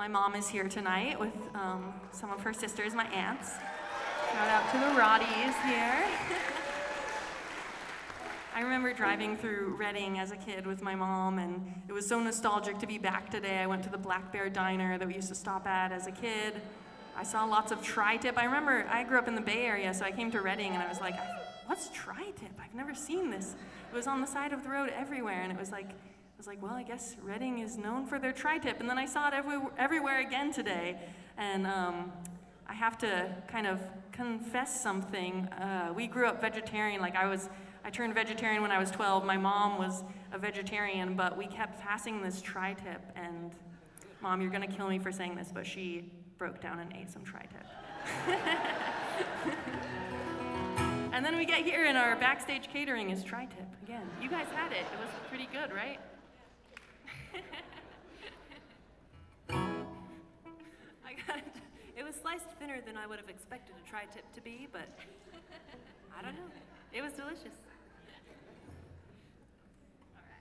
My mom is here tonight with some of her sisters, my aunts. Shout out to the Roddies here. I remember driving through Reading as a kid with my mom, and it was so nostalgic to be back today. I went to the Black Bear Diner that we used to stop at as a kid. I saw lots of tri-tip. I remember I grew up in the Bay Area, so I came to Reading, and I was like, what's tri-tip? I've never seen this. It was on the side of the road everywhere, and I was like, well, I guess Reading is known for their tri-tip. And then I saw it everywhere again today, and I have to kind of confess something. We grew up vegetarian. I turned vegetarian when I was 12. My mom was a vegetarian, but we kept passing this tri-tip, and Mom, you're gonna kill me for saying this, but she broke down and ate some tri-tip. And then we get here and our backstage catering is tri-tip again. You guys had it. It was pretty good, right? It was sliced thinner than I would have expected a tri-tip to be, but I don't know. It was delicious.